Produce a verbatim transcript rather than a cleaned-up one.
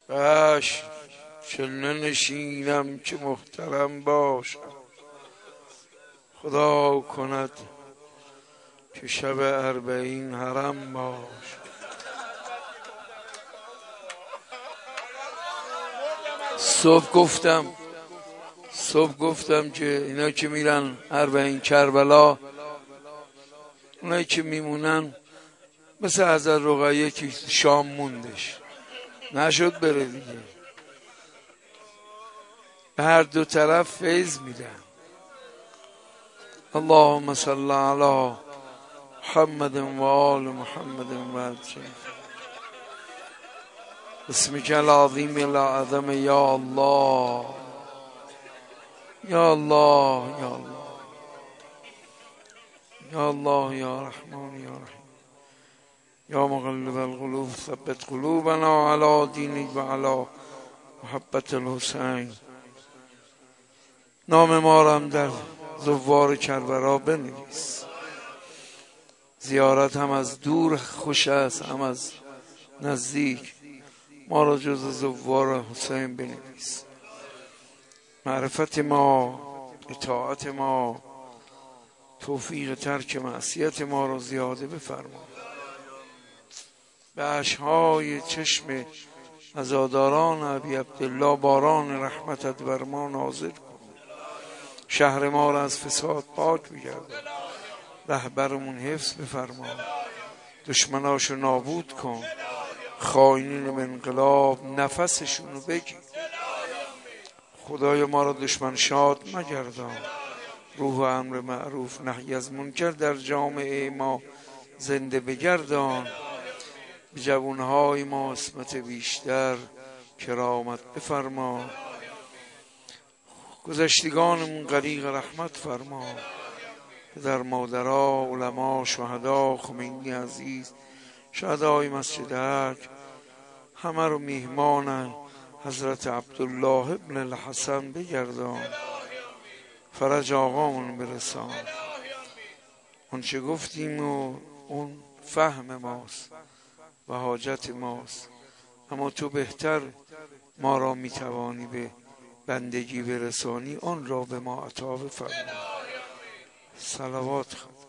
باش چون ننشینم که محترم باشم، خدا کند که شب اربعین حرم باش. صبح گفتم صبح گفتم که اینا که میرن اربعین کربلا، اونایی که میمونن مثل حضرت رقیه که شام موندش نشد بره دیگه، به هر دو طرف فیض میدن. اللهم صل علی محمد و آل محمد و عجل اسمک العظیم الاعظم یا الله یا الله یا الله یا الله یا رحمان یا رحیم یا مقلب القلوب ثبت قلوبنا علی دینک و علی محبت الحسین. نام ما را هم در زوار کربلا بنویس. زیارت هم از دور خوش است هم از نزدیک، ما را جز زوار حسین بنویس. معرفت ما، اطاعت ما، توفیق ترک معصیت ما را زیاده بفرما. به اشک‌های چشم عزاداران ابی عبدالله باران رحمتت بر ما نازل کن. شهر ما را از فساد پاک بگردان. رهبرمون حفظ بفرما. دشمناشو نابود کن. خائنین به انقلاب نفسشونو بگیر. خدای ما را دشمن شاد مگردان. روح و امر معروف نهی از منکر در جامعه ما زنده بگردان. به جوانهای ما عصمت بیشتر کرامت بفرما. گذشتگانمون غریق رحمت فرما. پدر مادرها، علما، شهدا، خمینی عزیز، شهدای مسجد حق، همه رو میهمان حضرت عبدالله ابن الحسن بگردان. فرج آقامون برسان. اون چه گفتیم و اون فهم ماست و حاجت ماست، اما تو بهتر ما را میتوانی به بندگی برسانی، آن را به ما عطا بفرما. صلوات خواهد.